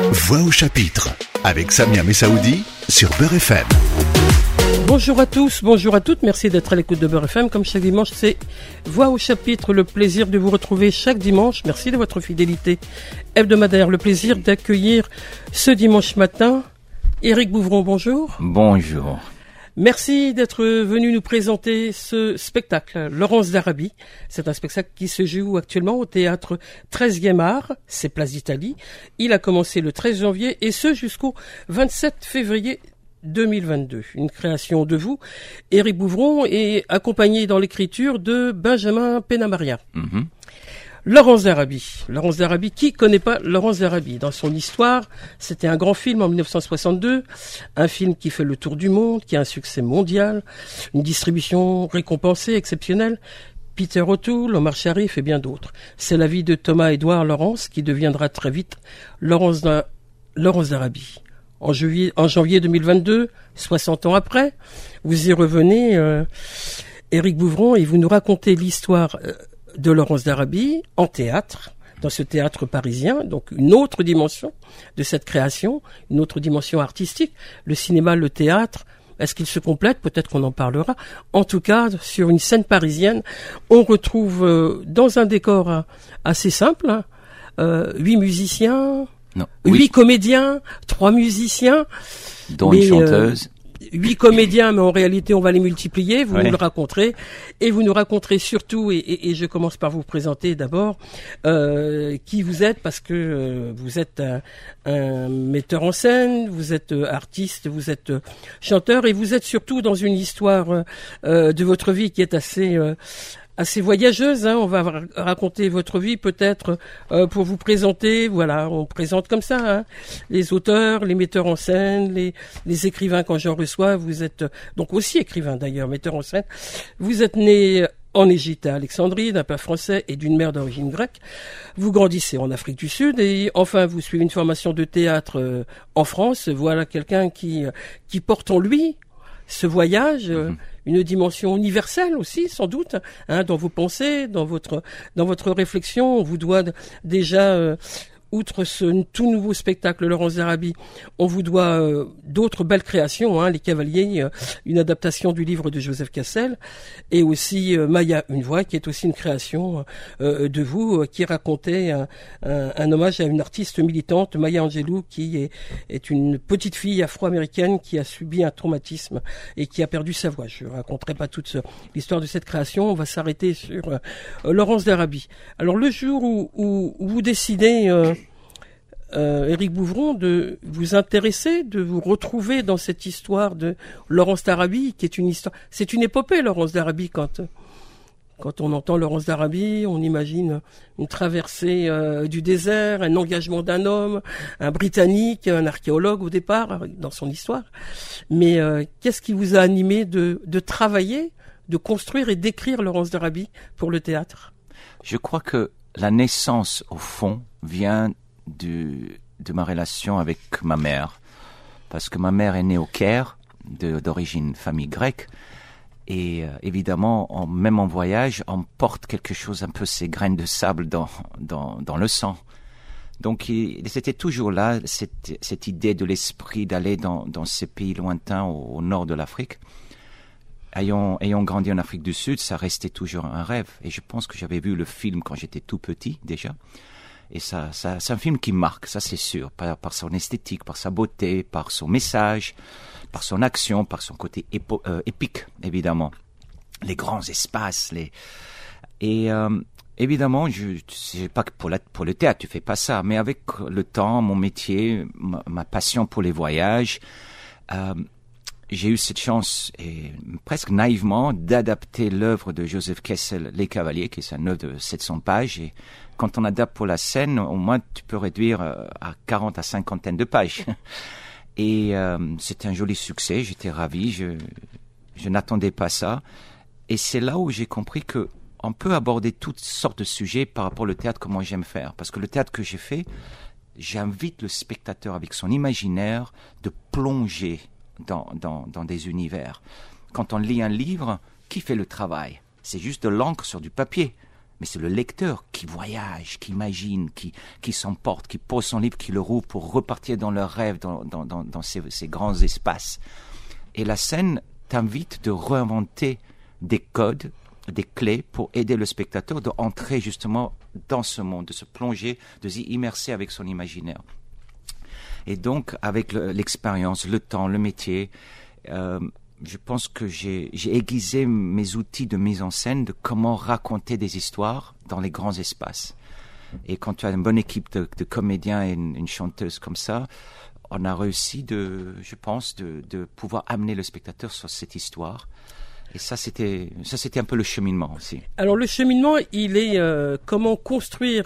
Voix au chapitre avec Samia Messaoudi sur Beurre FM. Bonjour à tous, bonjour à toutes, merci d'être à l'écoute de Beurre FM. Comme chaque dimanche, c'est Voix au chapitre, le plaisir de vous retrouver chaque dimanche. Merci de votre fidélité hebdomadaire, le plaisir d'accueillir ce dimanche matin Éric Bouvron, bonjour. Bonjour. Merci d'être venu nous présenter ce spectacle, Laurence d'Arabie. C'est un spectacle qui se joue actuellement au théâtre 13e art, c'est Place d'Italie. Il a commencé le 13 janvier et ce jusqu'au 27 février 2022. Une création de vous, Éric Bouvron, et accompagné dans l'écriture de Benjamin Penamaria. Laurence d'Arabie. Laurence d'Arabie, qui connaît pas Laurence d'Arabie? Dans son histoire, c'était un grand film en 1962, un film qui fait le tour du monde, qui a un succès mondial, une distribution récompensée, exceptionnelle. Peter O'Toole, Omar Sharif et bien d'autres. C'est la vie de Thomas-Édouard Laurence qui deviendra très vite Laurence d'Arabie. En janvier 2022, 60 ans après, vous y revenez, Éric Bouvron, et vous nous racontez l'histoire de Laurence d'Arabie en théâtre, dans ce théâtre parisien, donc une autre dimension de cette création, une autre dimension artistique. Le cinéma, le théâtre, est-ce qu'ils se complètent? Peut-être qu'on en parlera. En tout cas, sur une scène parisienne, on retrouve dans un décor assez simple, 8 musiciens, 8 comédiens, 3 musiciens, dont une chanteuse. 8 comédiens, mais en réalité, on va les multiplier. Vous nous le raconterez. Et vous nous raconterez surtout, et je commence par vous présenter d'abord, qui vous êtes, parce que vous êtes un metteur en scène, vous êtes artiste, vous êtes chanteur, et vous êtes surtout dans une histoire de votre vie qui est assez voyageuse, hein. On va raconter votre vie peut-être pour vous présenter. Voilà, on présente comme ça, hein, les auteurs, les metteurs en scène, les écrivains quand j'en reçois. Vous êtes donc aussi écrivain d'ailleurs, metteur en scène. Vous êtes né en Égypte à Alexandrie, d'un père français et d'une mère d'origine grecque. Vous grandissez en Afrique du Sud et enfin vous suivez une formation de théâtre en France. Voilà quelqu'un qui porte en lui ce voyage, une dimension universelle aussi, sans doute, hein, dans vos pensées, dans votre réflexion. On vous doit déjà, outre ce tout nouveau spectacle Laurence d'Arabie, on vous doit d'autres belles créations, hein, Les Cavaliers, une adaptation du livre de Joseph Cassel, et aussi Maya, une voix, qui est aussi une création de vous, qui racontait un hommage à une artiste militante, Maya Angelou, qui est une petite fille afro-américaine qui a subi un traumatisme et qui a perdu sa voix. Je ne raconterai pas toute l'histoire de cette création, on va s'arrêter sur Laurence d'Arabie. Alors le jour où vous décidez, Éric Bouvron, de vous intéresser, de vous retrouver dans cette histoire de Laurence d'Arabie, qui est une histoire, c'est une épopée, Laurence d'Arabie. Quand on entend Laurence d'Arabie, on imagine une traversée du désert, un engagement d'un homme, un Britannique, un archéologue au départ, dans son histoire. Mais qu'est-ce qui vous a animé de travailler, de construire et d'écrire Laurence d'Arabie pour le théâtre? Je crois que la naissance, au fond, vient de ma relation avec ma mère. Parce que ma mère est née au Caire, d'origine famille grecque. Et évidemment, même en voyage, on porte quelque chose, un peu ces graines de sable dans le sang. Donc c'était toujours là, cette idée de l'esprit d'aller dans ces pays lointains au nord de l'Afrique. Ayant grandi en Afrique du Sud, ça restait toujours un rêve. Et je pense que j'avais vu le film quand j'étais tout petit déjà. Et ça c'est un film qui marque, ça c'est sûr, par son esthétique, par sa beauté, par son message, par son action, par son côté épique, évidemment. Les grands espaces, évidemment, je sais pas que pour le théâtre, tu fais pas ça, mais avec le temps, mon métier, ma passion pour les voyages, j'ai eu cette chance, et presque naïvement, d'adapter l'œuvre de Joseph Cassel, Les Cavaliers, qui est une œuvre de 700 pages, et quand on adapte pour la scène, au moins tu peux réduire à 40 à 50 de pages. Et c'était un joli succès, j'étais ravi, je n'attendais pas ça. Et c'est là où j'ai compris que on peut aborder toutes sortes de sujets par rapport au théâtre que moi j'aime faire. Parce que le théâtre que j'ai fait, j'invite le spectateur avec son imaginaire de plonger dans des univers. Quand on lit un livre, qui fait le travail? C'est juste de l'encre sur du papier. mais c'est le lecteur qui voyage, qui imagine, qui s'emporte, qui pose son livre, qui le rouvre pour repartir dans leur rêve, dans ces grands espaces. Et la scène t'invite de réinventer des codes, des clés pour aider le spectateur d'entrer justement dans ce monde, de se plonger, de s'y immerser avec son imaginaire. Et donc, avec l'expérience, le temps, le métier, je pense que j'ai aiguisé mes outils de mise en scène de comment raconter des histoires dans les grands espaces. Et quand tu as une bonne équipe de comédiens et une chanteuse comme ça, on a réussi je pense, de pouvoir amener le spectateur sur cette histoire. Et ça, c'était un peu le cheminement aussi. Alors, le cheminement, il est comment construire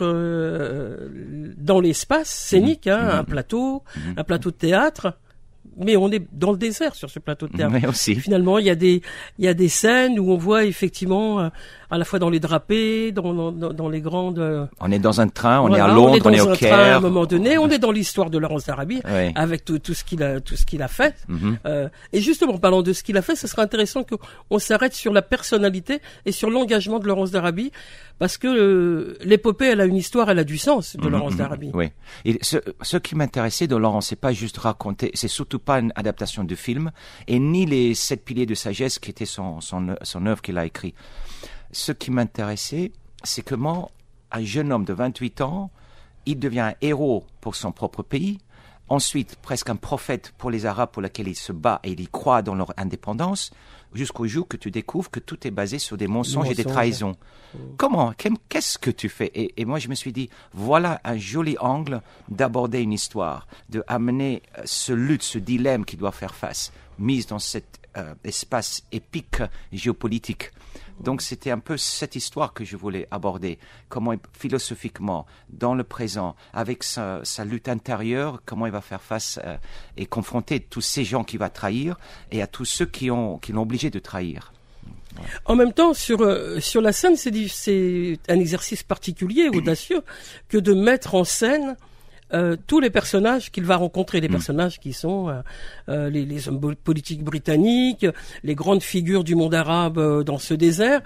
dans l'espace scénique, un plateau de théâtre. Mais on est dans le désert sur ce plateau de théâtre. Mais aussi. Finalement, il y a des scènes où on voit effectivement à la fois dans les drapés, dans les grandes. On est dans un train, on est à Londres, on est au Caire. À un moment donné, on est dans l'histoire de Laurence d'Arabie, avec tout ce qu'il a fait. Et justement, en parlant de ce qu'il a fait, ce serait intéressant qu'on s'arrête sur la personnalité et sur l'engagement de Laurence d'Arabie, parce que l'épopée, elle a une histoire, elle a du sens de Laurence d'Arabie. Oui. Et ce qui m'intéressait de Laurence, c'est pas juste raconter, c'est surtout pas une adaptation de film, et ni les 7 piliers de sagesse qui étaient son œuvre qu'il a écrit. Ce qui m'intéressait, c'est comment un jeune homme de 28 ans, il devient un héros pour son propre pays, ensuite presque un prophète pour les Arabes pour lesquels il se bat et il y croit dans leur indépendance, jusqu'au jour que tu découvres que tout est basé sur des mensonges et des trahisons. Comment? Qu'est-ce que tu fais? Et moi, je me suis dit, voilà un joli angle d'aborder une histoire, de amener ce lutte, ce dilemme qu'il doit faire face, mise dans cet espace épique géopolitique. Donc c'était un peu cette histoire que je voulais aborder, comment philosophiquement, dans le présent, avec sa lutte intérieure, comment il va faire face et confronter tous ces gens qu'il va trahir et à tous ceux qui l'ont obligé de trahir. Ouais. En même temps, sur la scène, c'est un exercice particulier, audacieux, que de mettre en scène tous les personnages qu'il va rencontrer, les personnages qui sont les hommes politiques britanniques, les grandes figures du monde arabe dans ce désert,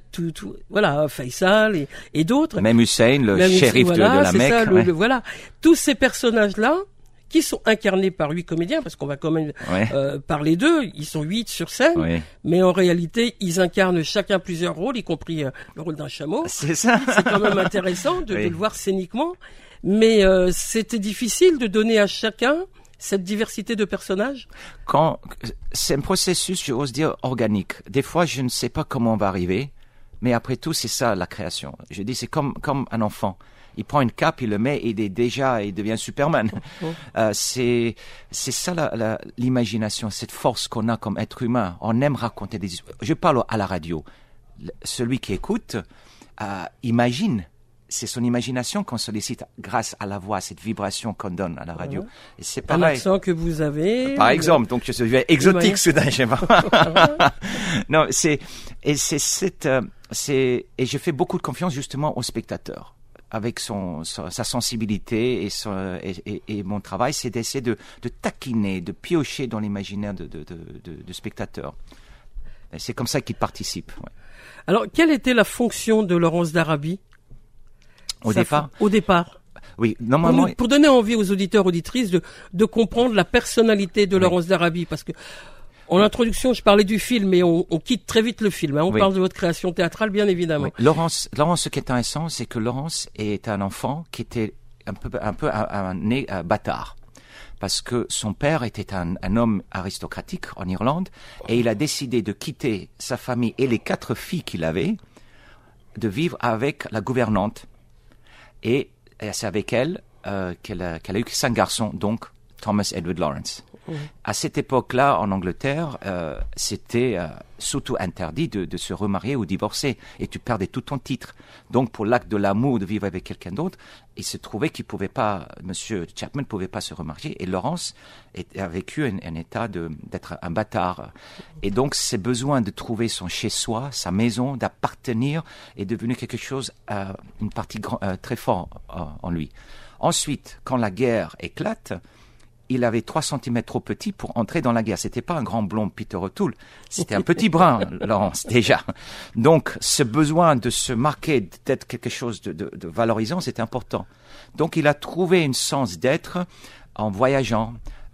voilà, Faisal et d'autres. Même Hussein, le shérif de la Mecque. Ça, voilà, tous ces personnages-là qui sont incarnés par 8 comédiens, parce qu'on va quand même parler d'eux, ils sont 8 sur scène, mais en réalité, ils incarnent chacun plusieurs rôles, y compris le rôle d'un chameau. C'est ça. C'est quand même intéressant de le voir scéniquement. Mais c'était difficile de donner à chacun cette diversité de personnages. C'est un processus, j'ose dire, organique. Des fois, je ne sais pas comment on va arriver, mais après tout, c'est ça la création. Je dis, c'est comme un enfant. Il prend une cape, il le met, et il devient Superman. C'est ça l'imagination, cette force qu'on a comme être humain. On aime raconter des histoires. Je parle à la radio. Celui qui écoute imagine. C'est son imagination qu'on sollicite grâce à la voix, cette vibration qu'on donne à la radio. Et c'est pareil. L'accent que vous avez. Par exemple, donc je suis exotique soudain, je sais pas. Non, et je fais beaucoup de confiance justement au spectateur. Avec sa sensibilité et mon travail, c'est d'essayer de taquiner, de piocher dans l'imaginaire de spectateur. Et c'est comme ça qu'il participe. Ouais. Alors, quelle était la fonction de Laurence d'Arabie? Au départ. Oui, normalement. Pour donner envie aux auditeurs, auditrices de comprendre la personnalité de Laurence d'Arabie, parce que en introduction, je parlais du film, mais on quitte très vite le film. Hein. On parle de votre création théâtrale, bien évidemment. Oui. Laurence, ce qui est intéressant, c'est que Laurence est un enfant qui était un peu né bâtard. Parce que son père était un homme aristocratique en Irlande, et il a décidé de quitter sa famille et les 4 filles qu'il avait, de vivre avec la gouvernante. Et c'est avec elle qu'elle a eu 5 garçons, donc Thomas Edward Lawrence. À cette époque-là, en Angleterre, c'était surtout interdit de se remarier ou divorcer, et tu perdais tout ton titre. Donc, pour l'acte de l'amour, de vivre avec quelqu'un d'autre, il se trouvait qu'il pouvait pas, Monsieur Chapman pouvait pas se remarier, et Laurence a vécu un état d'être un bâtard. Et donc, ses besoins de trouver son chez-soi, sa maison, d'appartenir, est devenu quelque chose, une partie très fort en lui. Ensuite, quand la guerre éclate, il avait 3 centimètres trop petit pour entrer dans la guerre. C'était pas un grand blond Peter O'Toole, c'était un petit brun, Laurence, déjà. Donc, ce besoin de se marquer, d'être quelque chose de valorisant, c'était important. Donc, il a trouvé un sens d'être en voyageant,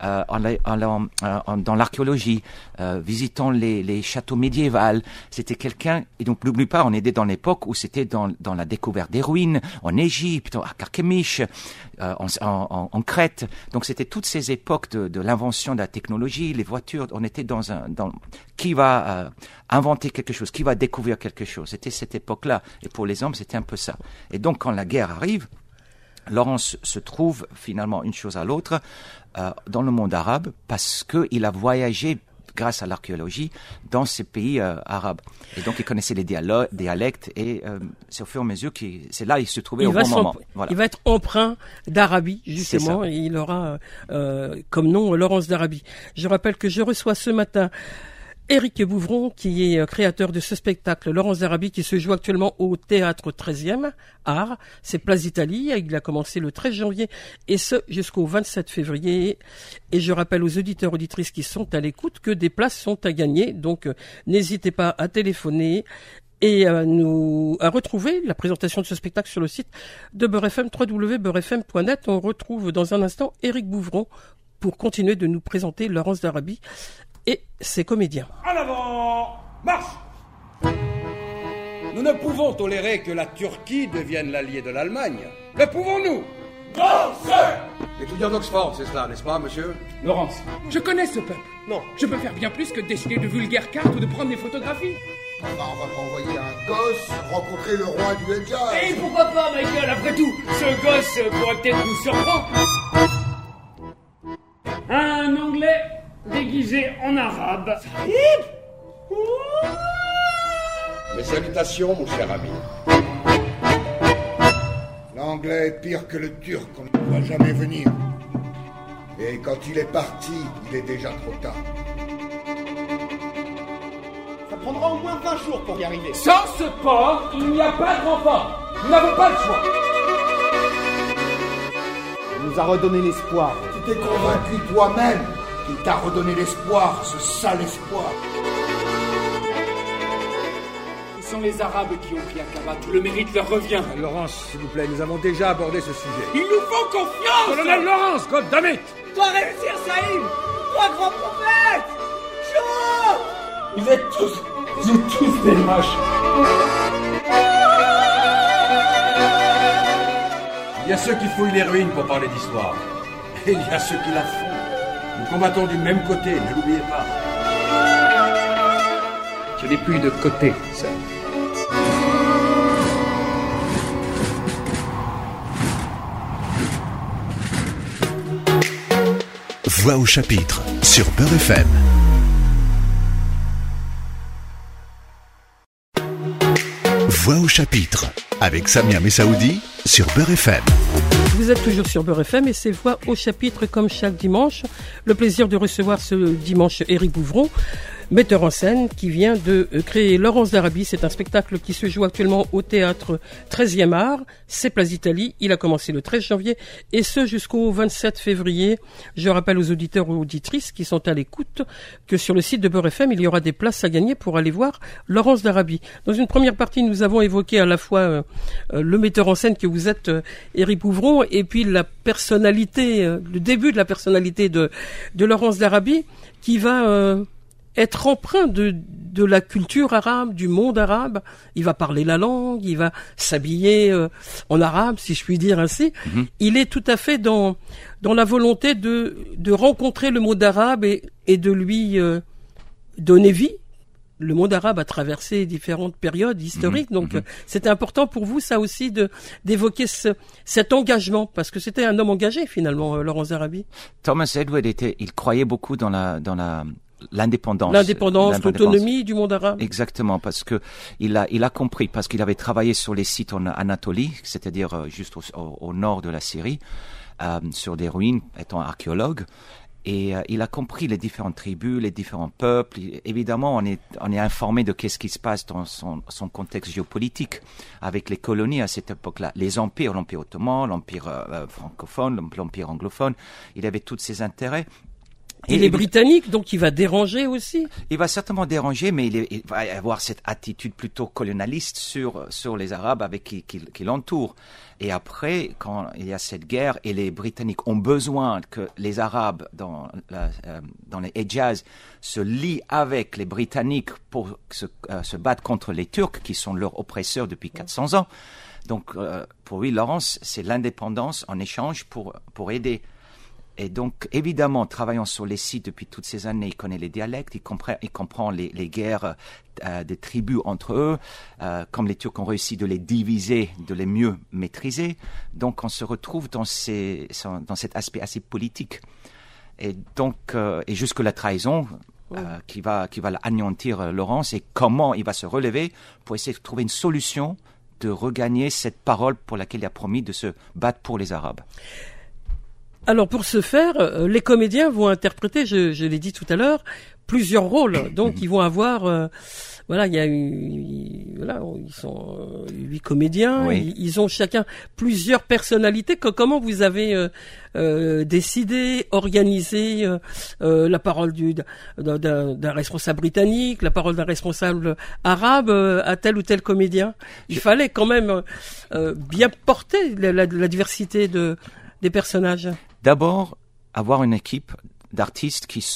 dans l'archéologie, visitant les châteaux médiévaux. C'était quelqu'un, et donc n'oublie pas, on était dans l'époque où c'était dans la découverte des ruines, en Égypte, à Carchemish, en Crète. Donc c'était toutes ces époques de l'invention de la technologie, les voitures. On était dans qui va inventer quelque chose, qui va découvrir quelque chose. C'était cette époque-là. Et pour les hommes, c'était un peu ça. Et donc quand la guerre arrive, Laurence se trouve finalement une chose à l'autre dans le monde arabe parce qu'il a voyagé grâce à l'archéologie dans ces pays arabes. Et donc il connaissait les dialectes et c'est au fur et à mesure c'est là il se trouvait au bon moment. Voilà. Il va être empreint d'Arabie justement et il aura comme nom Laurence d'Arabie. Je rappelle que je reçois ce matin Éric Bouvron, qui est créateur de ce spectacle Laurence d'Arabie, qui se joue actuellement au Théâtre 13e Art. C'est Place d'Italie. Il a commencé le 13 janvier et ce jusqu'au 27 février. Et je rappelle aux auditeurs, auditrices qui sont à l'écoute que des places sont à gagner. Donc, n'hésitez pas à téléphoner et à retrouver la présentation de ce spectacle sur le site de Beurre FM, www.beurrefm.net. On retrouve dans un instant Éric Bouvron pour continuer de nous présenter Laurence d'Arabie et ses comédiens. En avant, marche! Nous ne pouvons tolérer que la Turquie devienne l'allié de l'Allemagne. Le pouvons-nous? Étudiant d'Oxford, c'est cela, n'est-ce pas, monsieur? Laurence, je connais ce peuple. Non. Je peux faire bien plus que dessiner de vulgaires cartes ou de prendre des photographies. Enfin, on va pas envoyer un gosse rencontrer le roi du Hejaz. Et pourquoi pas, Michael? Après tout, ce gosse pourrait peut-être nous surprendre. Un Anglais déguisé en arabe. Mes salutations, mon cher ami. L'anglais est pire que le turc, on ne va jamais venir. Et quand il est parti, il est déjà trop tard. Ça prendra au moins 20 jours pour y arriver. Sans ce port, il n'y a pas de rempart. Nous n'avons pas le choix. Il nous a redonné l'espoir. Tu t'es convaincu toi-même qu'il t'a redonné l'espoir, ce sale espoir. Ce sont les Arabes qui ont pris Aqaba. Tout le mérite leur revient. Laurence, s'il vous plaît, nous avons déjà abordé ce sujet. Il nous faut confiance. Colonel Laurence, goddammit! Toi réussir, Saïd. Toi grand prophète. Chaud. Vous êtes tous des lâches. Il y a ceux qui fouillent les ruines pour parler d'histoire. Et il y a ceux qui la font. Nous combattons du même côté, ne l'oubliez pas. Je n'ai plus de côté, ça. Voix au chapitre sur Beurre FM. Voix au chapitre avec Samia Messaoudi sur Beurre FM. Vous êtes toujours sur Beurre FM et c'est Voix au chapitre comme chaque dimanche. Le plaisir de recevoir ce dimanche Éric Bouvron, metteur en scène qui vient de créer Laurence d'Arabie. C'est un spectacle qui se joue actuellement au Théâtre 13e Art. C'est Place d'Italie. Il a commencé le 13 janvier et ce jusqu'au 27 février. Je rappelle aux auditeurs ou auditrices qui sont à l'écoute que sur le site de Beurre FM, il y aura des places à gagner pour aller voir Laurence d'Arabie. Dans une première partie, nous avons évoqué à la fois le metteur en scène que vous êtes, Éric Bouvron, et puis la personnalité, le début de la personnalité de Laurence d'Arabie qui va être empreint de la culture arabe, du monde arabe. Il va parler la langue, il va s'habiller en arabe, si je puis dire ainsi. Mm-hmm. Il est tout à fait dans la volonté de rencontrer le monde arabe et de lui donner vie. Le monde arabe a traversé différentes périodes historiques, donc c'était important pour vous, ça aussi, d'évoquer cet engagement, parce que c'était un homme engagé finalement, Laurence d'Arabie. Thomas Edward il croyait beaucoup dans l'indépendance, l'autonomie du monde arabe. Exactement, parce que il a compris, parce qu'il avait travaillé sur les sites en Anatolie, c'est-à-dire juste au nord de la Syrie, sur des ruines, étant archéologue. Et il a compris les différentes tribus, les différents peuples. Évidemment, on est informé de qu'est-ce qui se passe dans son contexte géopolitique avec les colonies à cette époque-là. Les empires, l'Empire ottoman, l'Empire francophone, l'Empire anglophone, il avait tous ses intérêts. Et les Britanniques, donc il va déranger aussi. Il va certainement déranger, mais il va avoir cette attitude plutôt colonialiste sur les Arabes qui l'entourent. Et après, quand il y a cette guerre et les Britanniques ont besoin que les Arabes dans les Hejaz se lient avec les Britanniques pour se battre contre les Turcs qui sont leurs oppresseurs depuis 400 ans. Donc pour lui, Lawrence, c'est l'indépendance en échange pour aider. Et donc, évidemment, travaillant sur les sites depuis toutes ces années, il connaît les dialectes, il comprend les guerres des tribus entre eux, comme les Turcs ont réussi de les diviser, de les mieux maîtriser. Donc, on se retrouve dans cet aspect assez politique. Et donc, et jusque la trahison, qui va anéantir Lawrence, et comment il va se relever pour essayer de trouver une solution de regagner cette parole pour laquelle il a promis de se battre pour les Arabes. Alors pour ce faire, les comédiens vont interpréter, je l'ai dit tout à l'heure, plusieurs rôles. Donc ils vont avoir, ils sont 8 comédiens. Oui. Ils ont chacun plusieurs personnalités. Comment vous avez décidé, organisé la parole d'un responsable britannique, la parole d'un responsable arabe à tel ou tel comédien? Il fallait quand même bien porter la diversité des personnages. D'abord, avoir une équipe d'artistes qui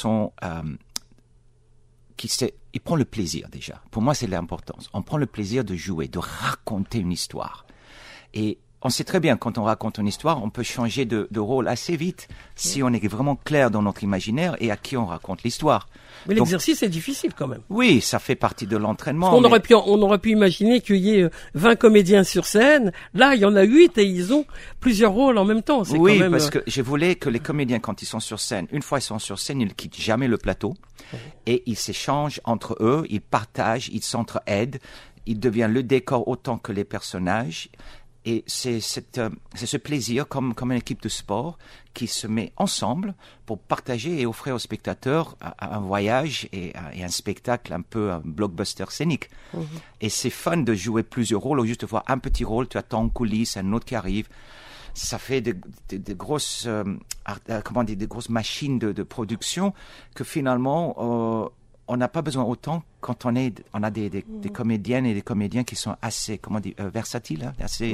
ils prennent le plaisir déjà. Pour moi, c'est l'importance. On prend le plaisir de jouer, de raconter une histoire. Et on sait très bien, quand on raconte une histoire, on peut changer de rôle assez vite si on est vraiment clair dans notre imaginaire et à qui on raconte l'histoire. Mais l'exercice est difficile quand même. Oui, ça fait partie de l'entraînement. On aurait pu imaginer qu'il y ait 20 comédiens sur scène. Là, il y en a 8 et ils ont plusieurs rôles en même temps. Oui, quand même... parce que je voulais que les comédiens, quand ils sont sur scène, une fois ils sont sur scène, ils ne quittent jamais le plateau. Et ils s'échangent entre eux, ils partagent, ils s'entraident. Ils deviennent le décor autant que les personnages. Et c'est ce plaisir, comme une équipe de sport, qui se met ensemble pour partager et offrir aux spectateurs un voyage et un spectacle un peu un blockbuster scénique. Mmh. Et c'est fun de jouer plusieurs rôles, ou juste de voir un petit rôle, tu attends en coulisses, un autre qui arrive. Ça fait des grosses, des grosses machines de production que finalement, on n'a pas besoin autant quand on a des comédiennes et des comédiens qui sont assez, versatiles, hein, assez.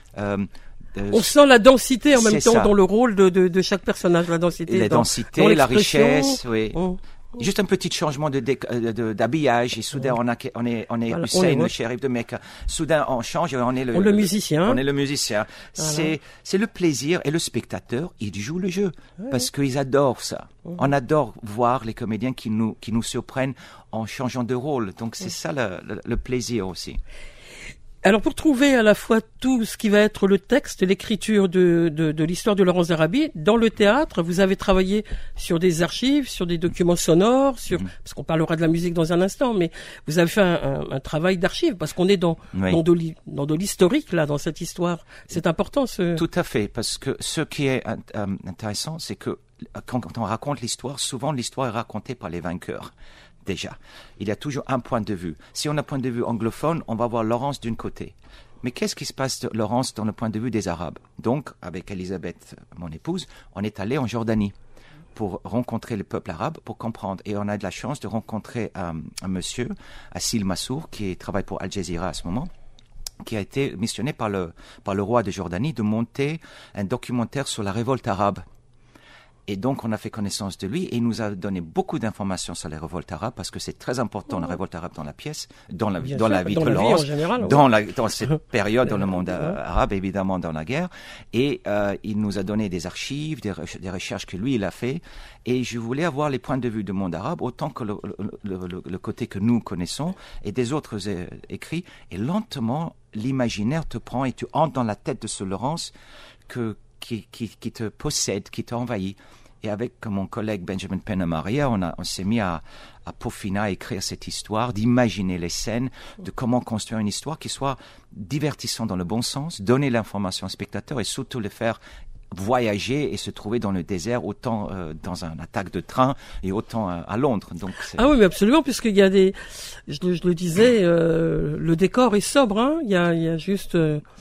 On sent la densité en même temps dans le rôle de chaque personnage, la densité. La densité, la richesse, oui. Juste un petit changement d'habillage et soudain on est Hussein, le shérif de Mecca. Soudain on change et on est le musicien. On est le musicien. Voilà. C'est le plaisir et le spectateur, il joue le jeu parce qu'ils adorent ça. On adore voir les comédiens qui nous surprennent en changeant de rôle. Donc c'est ça le plaisir aussi. Alors pour trouver à la fois tout ce qui va être le texte, l'écriture de l'histoire de Laurence d'Arabie, dans le théâtre, vous avez travaillé sur des archives, sur des documents sonores, parce qu'on parlera de la musique dans un instant, mais vous avez fait un travail d'archives, parce qu'on est dans de l'historique là, dans cette histoire. C'est important. Tout à fait, parce que ce qui est intéressant, c'est que quand on raconte l'histoire, souvent l'histoire est racontée par les vainqueurs. Déjà, il y a toujours un point de vue. Si on a un point de vue anglophone, on va voir Laurence d'un côté. Mais qu'est-ce qui se passe de Laurence dans le point de vue des Arabes? Donc, avec Elisabeth, mon épouse, on est allé en Jordanie pour rencontrer le peuple arabe, pour comprendre. Et on a de la chance de rencontrer un monsieur, Assil Massour, qui travaille pour Al Jazeera à ce moment, qui a été missionné par le roi de Jordanie de monter un documentaire sur la révolte arabe. Et donc, on a fait connaissance de lui et il nous a donné beaucoup d'informations sur les révoltes arabes parce que c'est très important, la révolte arabe dans la pièce, dans la vie de Laurence, dans cette période dans le monde arabe, évidemment dans la guerre. Et il nous a donné des archives, des recherches que lui, il a fait. Et je voulais avoir les points de vue du monde arabe autant que le côté que nous connaissons et des autres écrits. Et lentement, l'imaginaire te prend et tu entres dans la tête de ce Laurence qui te possède, qui t'envahit. Et avec mon collègue Benjamin Penna-Maria, on s'est mis à peaufiner, à écrire cette histoire, d'imaginer les scènes, de comment construire une histoire qui soit divertissante dans le bon sens, donner l'information au spectateur et surtout le faire voyager et se trouver dans le désert, autant dans un attaque de train et autant à Londres. Donc ah oui, mais absolument, puisqu'il y a des, je le disais, le décor est sobre, hein. Il y a juste,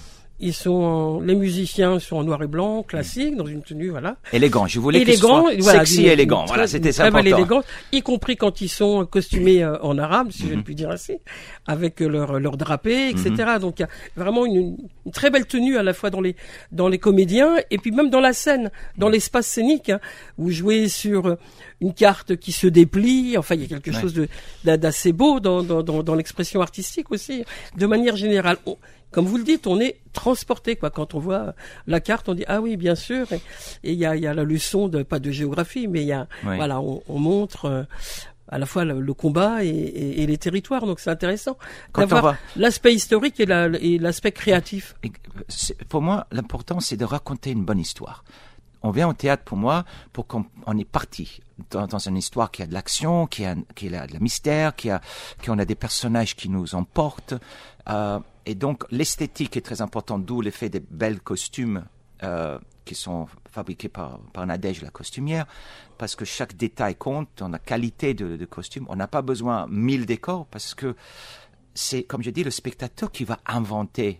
les musiciens sont en noir et blanc, classique, dans une tenue, voilà. Élégant. Je voulais qu'ils soient sexy et élégant. Voilà, c'était ça important. Élégant, y compris quand ils sont costumés en arabe, si je puis dire ainsi, avec leur drapé, etc. Donc il y a vraiment une très belle tenue à la fois dans les comédiens et puis même dans la scène, dans l'espace scénique, hein, où jouer sur une carte qui se déplie. Enfin, il y a quelque chose d'assez beau dans l'expression artistique aussi, de manière générale. Comme vous le dites, on est transporté, quoi. Quand on voit la carte, on dit ah oui, bien sûr. Et il y a la leçon pas de géographie, mais il y a voilà, on montre à la fois le combat et les territoires. Donc c'est intéressant d'avoir l'aspect historique et l'aspect créatif. Pour moi, l'important c'est de raconter une bonne histoire. On vient au théâtre pour moi pour qu'on est parti dans une histoire qui a de l'action, qui a de la mystère, qu'on a des personnages qui nous emportent. Et donc l'esthétique est très importante, d'où l'effet des belles costumes qui sont fabriqués par Nadège, la costumière, parce que chaque détail compte dans la qualité de costume. On n'a pas besoin 1000 décors parce que c'est, comme je dis, le spectateur qui va inventer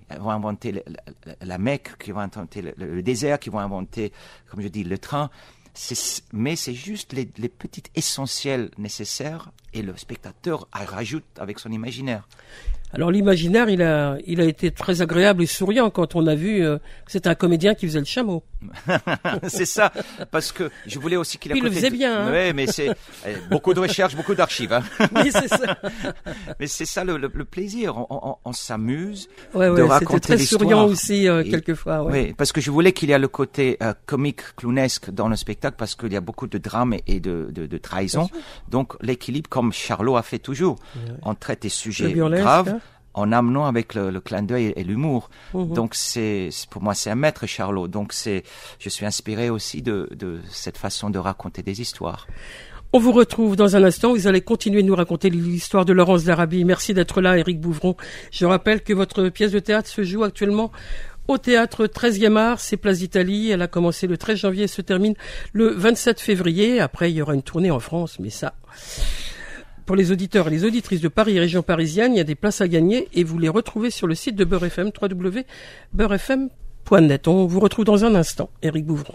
la Mecque, qui va inventer le désert, qui va inventer, comme je dis, le train. Mais c'est juste les petites essentiels nécessaires et le spectateur rajoute avec son imaginaire. Alors l'imaginaire, il a été très agréable et souriant quand on a vu que c'était un comédien qui faisait le chameau. C'est ça, parce que je voulais aussi qu'il il le faisait bien. Hein. Oui, mais c'est beaucoup de recherches, beaucoup d'archives. Hein. Oui, c'est ça. Mais c'est ça le plaisir. On s'amuse de raconter l'histoire. C'était très souriant aussi quelquefois. Oui, parce que je voulais qu'il y ait le côté comique, clownesque dans le spectacle, parce qu'il y a beaucoup de drame et de trahison. Donc l'équilibre, comme Charlot a fait toujours, on traite des sujets graves. Hein. En amenant avec le clin d'œil et l'humour. Donc pour moi c'est un maître, Charlot. Donc je suis inspiré aussi de cette façon de raconter des histoires. On vous retrouve dans un instant. Vous allez continuer de nous raconter l'histoire de Laurence d'Arabie. Merci d'être là, Éric Bouvron. Je rappelle que votre pièce de théâtre se joue actuellement au théâtre 13e art, c'est Place d'Italie. Elle a commencé le 13 janvier et se termine le 27 février. Après, il y aura une tournée en France, mais ça... Pour les auditeurs et les auditrices de Paris et région parisienne, il y a des places à gagner et vous les retrouvez sur le site de Beurre FM, www.beurrefm.net. On vous retrouve dans un instant, Éric Bouvron.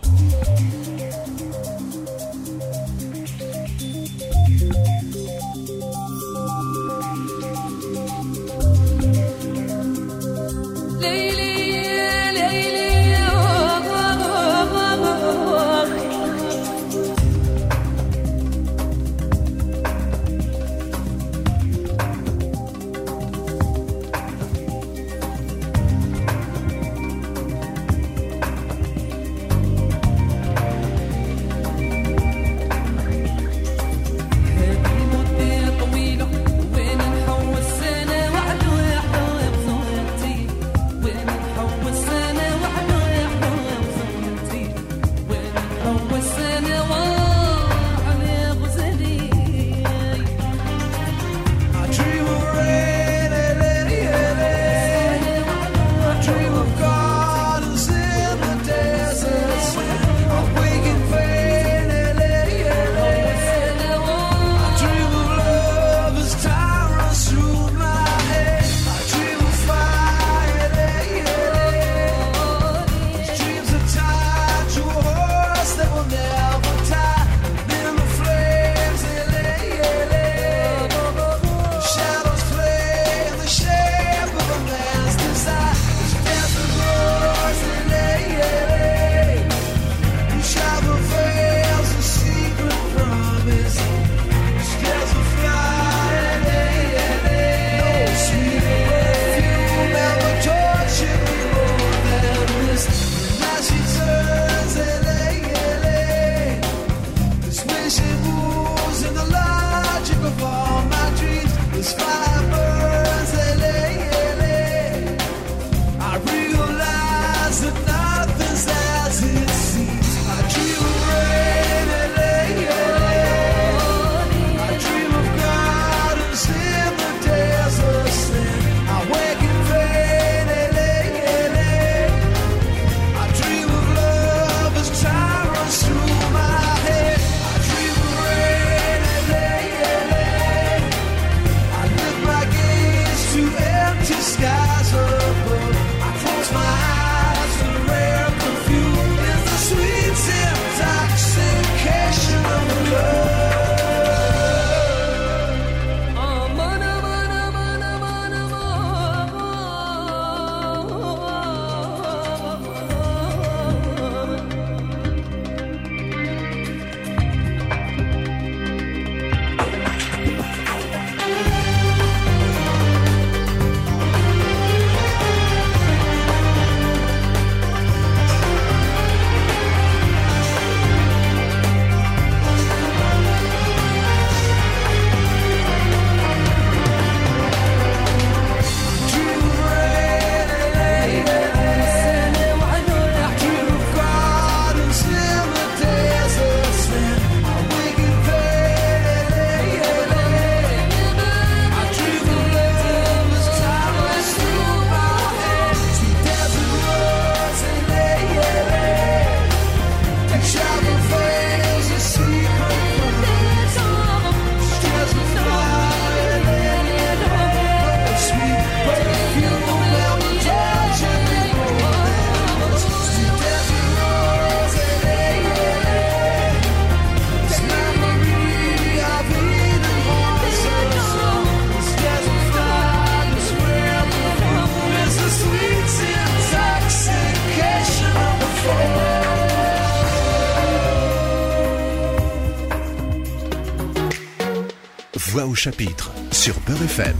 Voix au chapitre sur Beurre FM.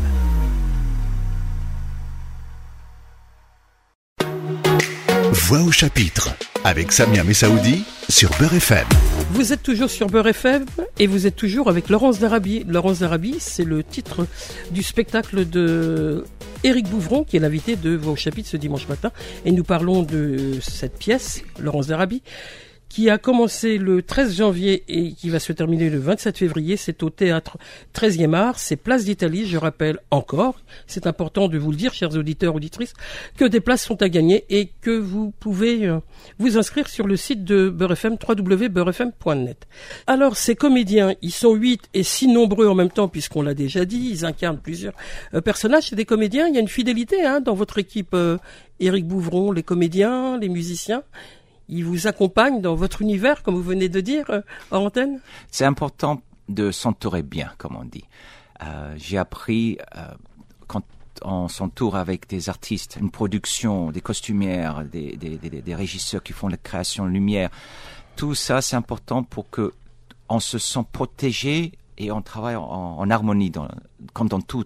Voix au chapitre avec Samia Messaoudi sur Beurre FM. Vous êtes toujours sur Beurre FM et vous êtes toujours avec Laurence d'Arabie. Laurence d'Arabie, c'est le titre du spectacle de Éric Bouvron, qui est l'invité de Voix au chapitre ce dimanche matin. Et nous parlons de cette pièce, Laurence d'Arabie, qui a commencé le 13 janvier et qui va se terminer le 27 février. C'est au théâtre 13e art, c'est Place d'Italie. Je rappelle encore, c'est important de vous le dire, chers auditeurs, auditrices, que des places sont à gagner et que vous pouvez vous inscrire sur le site de Beurre FM, www.beurrefm.net. Alors, ces comédiens, ils sont 8 et si nombreux en même temps, puisqu'on l'a déjà dit, ils incarnent plusieurs personnages. C'est des comédiens, il y a une fidélité dans votre équipe, Éric Bouvron, les comédiens, les musiciens. Ils vous accompagnent dans votre univers, comme vous venez de dire, en antenne? C'est important de s'entourer bien, comme on dit. J'ai appris, quand on s'entoure avec des artistes, une production, des costumières, des régisseurs qui font la création de lumière, tout ça, c'est important pour que on se sent protégé et on travaille en harmonie, comme dans tous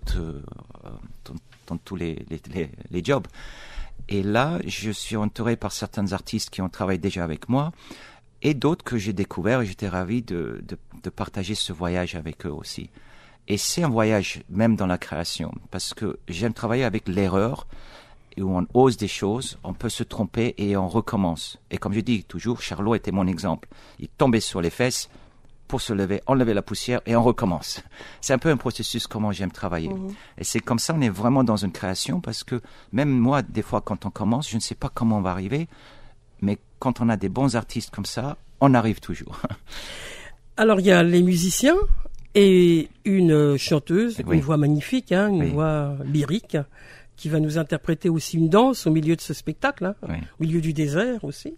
les jobs. Et là, je suis entouré par certains artistes qui ont travaillé déjà avec moi et d'autres que j'ai découverts et j'étais ravi de partager ce voyage avec eux aussi. Et c'est un voyage même dans la création parce que j'aime travailler avec l'erreur où on ose des choses, on peut se tromper et on recommence. Et comme je dis toujours, Charlot était mon exemple. Il tombait sur les fesses pour se lever, enlever la poussière et on recommence. C'est un peu un processus comment j'aime travailler. Et c'est comme ça, on est vraiment dans une création parce que même moi, des fois, quand on commence, je ne sais pas comment on va arriver, mais quand on a des bons artistes comme ça, on arrive toujours. Alors, il y a les musiciens et une chanteuse, oui. Une voix magnifique, une oui. voix lyrique, qui va nous interpréter aussi une danse au milieu de ce spectacle, oui. Au milieu du désert aussi.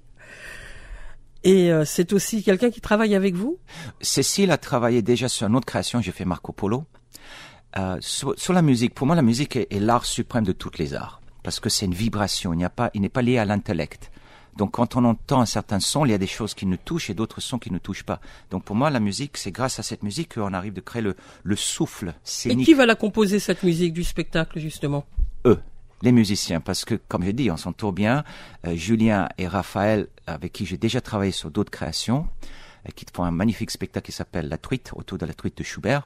Et c'est aussi quelqu'un qui travaille avec vous? Cécile a travaillé déjà sur une autre création, j'ai fait Marco Polo. Sur la musique, pour moi la musique est l'art suprême de tous les arts, parce que c'est une vibration, il n'est pas lié à l'intellect. Donc quand on entend un certain son, il y a des choses qui nous touchent et d'autres sons qui ne touchent pas. Donc pour moi la musique, c'est grâce à cette musique qu'on arrive de créer le souffle scénique. Et qui va la composer cette musique du spectacle justement? Eux. Les musiciens, parce que, comme je dis, on s'entoure bien. Julien et Raphaël, avec qui j'ai déjà travaillé sur d'autres créations, qui font un magnifique spectacle qui s'appelle La Truite, autour de la Truite de Schubert.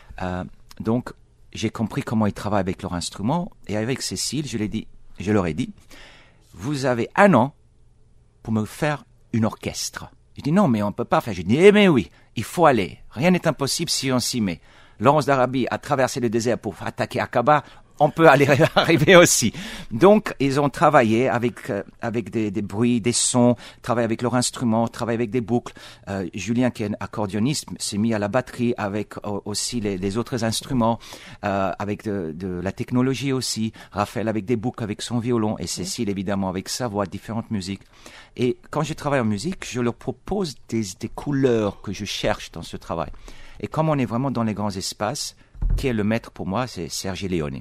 Donc, j'ai compris comment ils travaillent avec leur instrument. Et avec Cécile, je leur ai dit, vous avez 1 an pour me faire une orchestre. Je dis non, mais on peut pas faire. Je dis, mais oui, il faut aller. Rien n'est impossible si on s'y met. Laurence d'Arabie a traversé le désert pour attaquer Aqaba. On peut arriver aussi. Donc, ils ont travaillé avec des bruits, des sons, travaillé avec leur instrument, travaillé avec des boucles. Julien, qui est un accordéoniste, s'est mis à la batterie avec aussi les autres instruments, avec de la technologie aussi. Raphaël avec des boucles, avec son violon, et Cécile, évidemment, avec sa voix, différentes musiques. Et quand je travaille en musique, je leur propose des couleurs que je cherche dans ce travail. Et comme on est vraiment dans les grands espaces, qui est le maître pour moi, c'est Sergio Leone.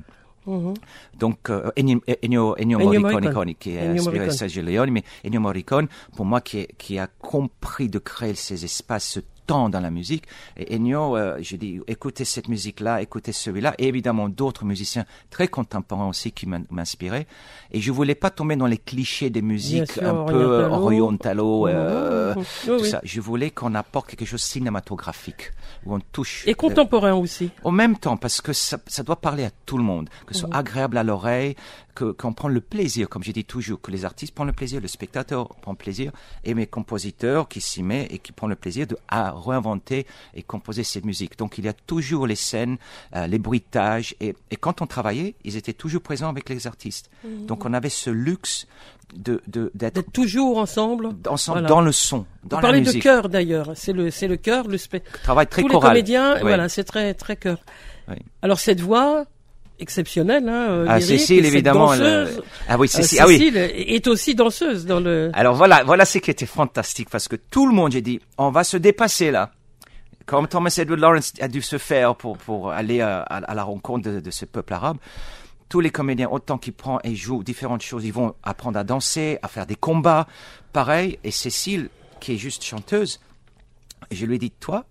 Donc Ennio Morricone qui est inspiré de Sergio Leone, mais Ennio Morricone pour moi qui a compris de créer ces espaces, ce temps dans la musique. Et Ennio, je dis écoutez cette musique-là, écoutez celui-là, et évidemment d'autres musiciens très contemporains aussi qui m'inspiraient. Et je voulais pas tomber dans les clichés des musiques un peu orientalo, tout ça. Je voulais qu'on apporte quelque chose de cinématographique où on touche et contemporain aussi. En même temps, parce que ça doit parler à tout le monde, que ce soit agréable à l'oreille, qu'on prend le plaisir, comme je dis toujours, que les artistes prennent le plaisir, le spectateur prend le plaisir, et mes compositeurs qui s'y mettent et qui prennent le plaisir de réinventer et composer cette musique. Donc il y a toujours les scènes, les bruitages, et quand on travaillait, ils étaient toujours présents avec les artistes. Donc on avait ce luxe d'être toujours ensemble voilà. Dans le son, dans la musique. Vous parlez de chœur d'ailleurs, c'est le chœur, travail très tous choral. Les comédiens, oui. Voilà, c'est très très chœur. Oui. Alors cette voix exceptionnelle, lyrique, Cécile évidemment. Danseuse, Cécile est aussi danseuse dans le. Alors voilà ce qui était fantastique parce que tout le monde, j'ai dit, on va se dépasser là. Comme Thomas Edward Lawrence a dû se faire pour aller à la rencontre de ce peuple arabe. Tous les comédiens, autant qu'ils prennent et jouent différentes choses, ils vont apprendre à danser, à faire des combats, pareil. Et Cécile, qui est juste chanteuse, je lui ai dit, toi,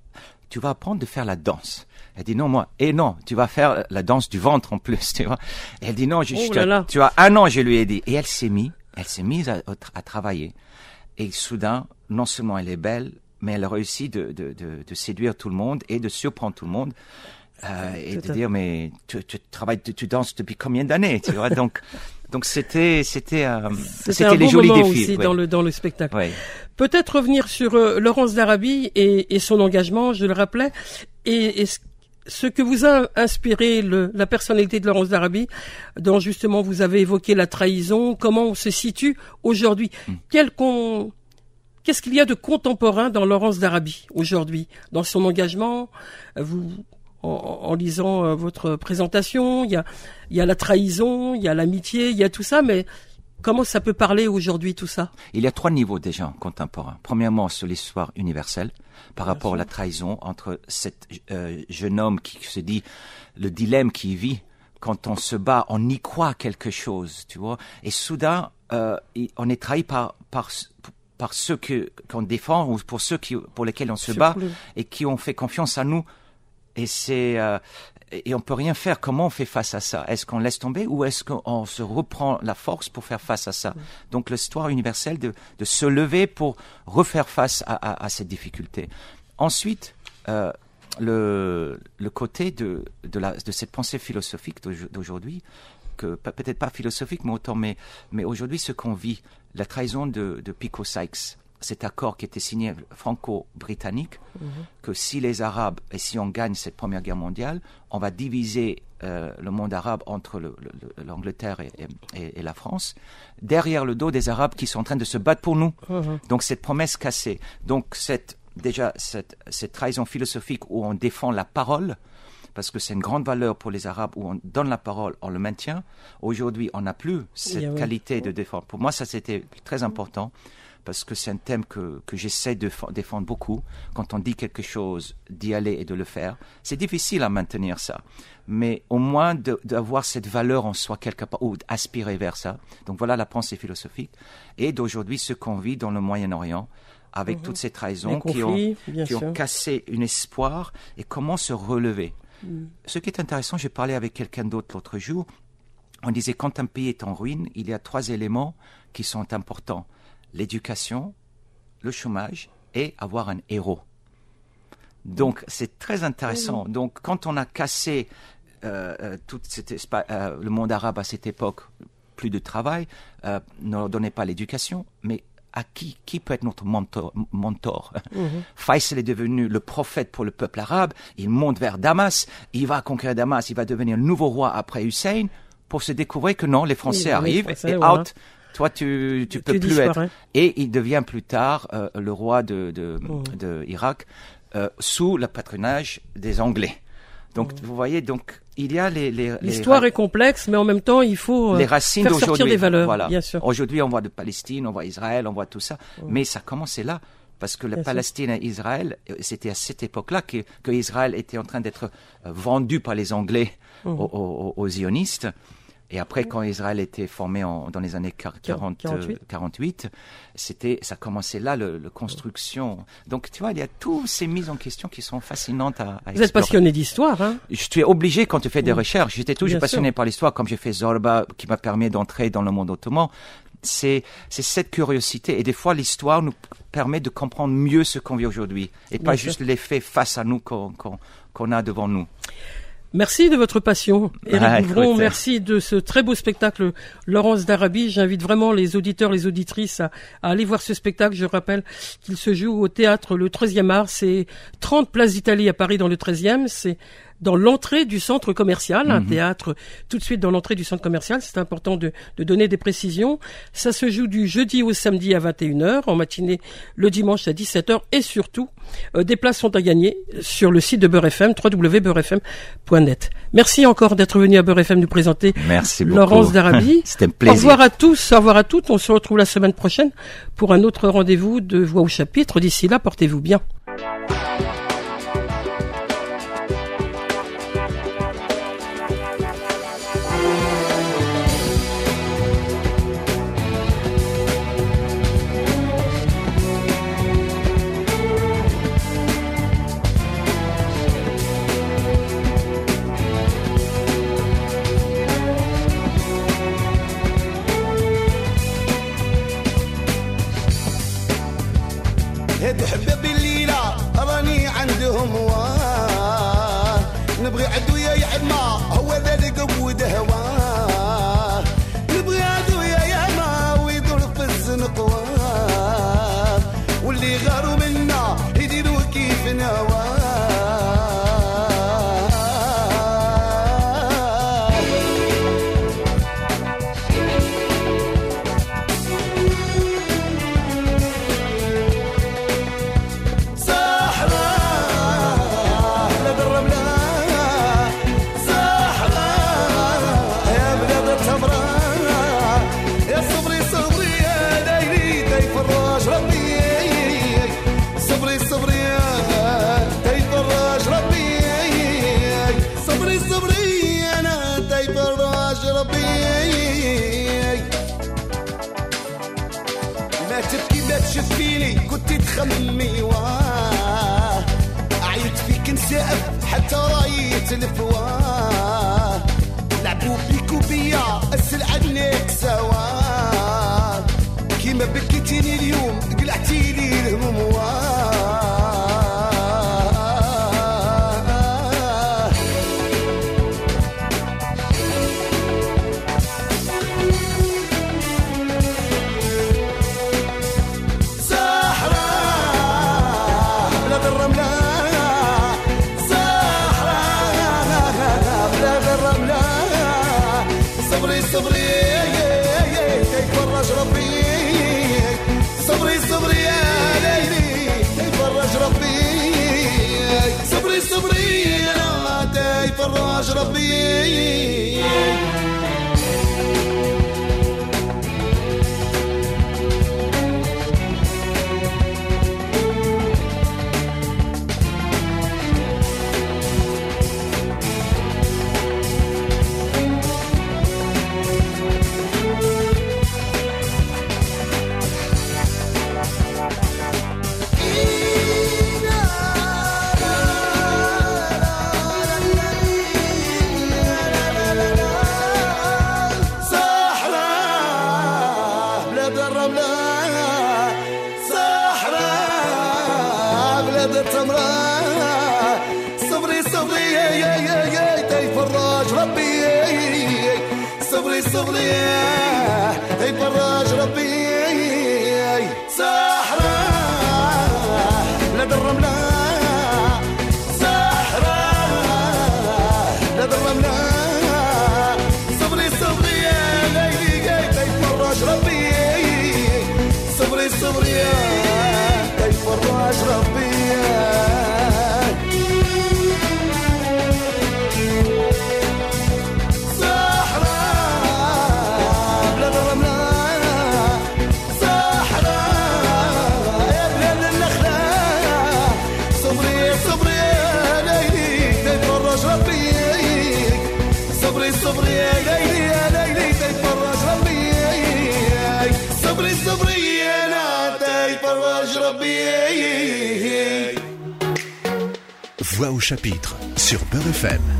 tu vas apprendre de faire la danse. Elle dit non, moi, et non, tu vas faire la danse du ventre en plus, tu vois. Et elle dit non, tu as 1 an, je lui ai dit. Et elle s'est mise à travailler. Et soudain, non seulement elle est belle, mais elle réussit de séduire tout le monde et de surprendre tout le monde. Et de dire, mais tu danses depuis combien d'années, tu vois. Donc c'était les jolis défis aussi dans le spectacle. Oui. Peut-être revenir sur Laurence d'Arabie et son engagement, je le rappelais, et ce que vous a inspiré la personnalité de Laurence d'Arabie, dont justement vous avez évoqué la trahison, comment on se situe aujourd'hui. Qu'est-ce qu'il y a de contemporain dans Laurence d'Arabie aujourd'hui, dans son engagement? En lisant votre présentation, il y a la trahison, il y a l'amitié, il y a tout ça, mais comment ça peut parler aujourd'hui tout ça? Il y a 3 niveaux déjà contemporains. Premièrement, sur l'histoire universelle, par rapport à la trahison entre cet jeune homme qui se dit le dilemme qu'il vit quand on se bat, on y croit quelque chose, tu vois, et soudain on est trahi par ceux qu'on défend ou pour lesquels on se bat et qui ont fait confiance à nous. Et on peut rien faire. Comment on fait face à ça? Est-ce qu'on laisse tomber ou est-ce qu'on se reprend la force pour faire face à ça? Donc l'histoire universelle de se lever pour refaire face à cette difficulté. Ensuite, le côté de cette pensée philosophique d'aujourd'hui, que peut-être pas philosophique, mais aujourd'hui ce qu'on vit, la trahison de Picot-Sykes. Cet accord qui était signé franco-britannique, que si les Arabes, et si on gagne cette Première Guerre mondiale, on va diviser le monde arabe entre l'Angleterre et la France, derrière le dos des Arabes qui sont en train de se battre pour nous. Donc cette promesse cassée. Donc cette trahison philosophique où on défend la parole, parce que c'est une grande valeur pour les Arabes, où on donne la parole, on le maintient. Aujourd'hui, on n'a plus cette qualité de défense. Pour moi, ça c'était très important. Parce que c'est un thème que j'essaie de défendre beaucoup. Quand on dit quelque chose, d'y aller et de le faire. C'est difficile à maintenir ça. Mais au moins d'avoir cette valeur en soi quelque part, ou d'aspirer vers ça. Donc voilà la pensée philosophique. Et d'aujourd'hui, ce qu'on vit dans le Moyen-Orient, avec toutes ces trahisons qui ont cassé un espoir, et comment se relever. Ce qui est intéressant, j'ai parlé avec quelqu'un d'autre l'autre jour. On disait, quand un pays est en ruine, il y a 3 éléments qui sont importants. L'éducation, le chômage et avoir un héros. Donc, c'est très intéressant. Donc, quand on a cassé le monde arabe à cette époque, plus de travail, ne leur donnait pas l'éducation, mais à qui peut être notre mentor? Faisal est devenu le prophète pour le peuple arabe, il monte vers Damas, il va conquérir Damas, il va devenir le nouveau roi après Hussein, pour se découvrir que non, les Français arrivent et out. Toi, tu peux plus être. Et il devient plus tard le roi de Irak sous le patronage des Anglais. Donc, vous voyez, il y a l'histoire est complexe, mais en même temps, il faut les racines faire sortir des valeurs. Voilà. Bien sûr. Aujourd'hui, on voit de Palestine, on voit Israël, on voit tout ça. Mais ça commençait là. Parce que la Palestine et Israël, c'était à cette époque-là que Israël était en train d'être vendu par les Anglais aux zionistes. Et après, quand Israël était formé dans les années 48, ça commençait là, la construction. Donc, tu vois, il y a toutes ces mises en question qui sont fascinantes à explorer. Vous êtes passionné d'histoire, hein? Tu es obligé quand tu fais des recherches. J'étais toujours passionné par l'histoire, comme j'ai fait Zorba, qui m'a permis d'entrer dans le monde ottoman. C'est cette curiosité. Et des fois, l'histoire nous permet de comprendre mieux ce qu'on vit aujourd'hui. Et pas juste les faits face à nous qu'on a devant nous. Merci de votre passion, Éric Bouvron. Merci de ce très beau spectacle, Laurence d'Arabie. J'invite vraiment les auditeurs, les auditrices à aller voir ce spectacle. Je rappelle qu'il se joue au théâtre le 13e art. C'est 30 Place d'Italie à Paris dans le 13e. C'est dans l'entrée du centre commercial, un théâtre tout de suite dans l'entrée du centre commercial. C'est important de donner des précisions. Ça se joue du jeudi au samedi à 21h, en matinée le dimanche à 17h et surtout, des places sont à gagner sur le site de Beurre FM, www.beurrefm.net. Merci encore d'être venu à Beurre FM nous présenter Laurence d'Arabie. C'était un plaisir. Au revoir à tous, au revoir à toutes. On se retrouve la semaine prochaine pour un autre rendez-vous de Voix au chapitre. D'ici là, portez-vous bien. خممي واه عيط فيك نسقف حتى رايت الفواه لعبوا بيك وبيا اسل عنك سوا كيما بكيتيني اليوم قلعتي لي الهموم فراج ربي Voix au chapitre sur Beurre FM.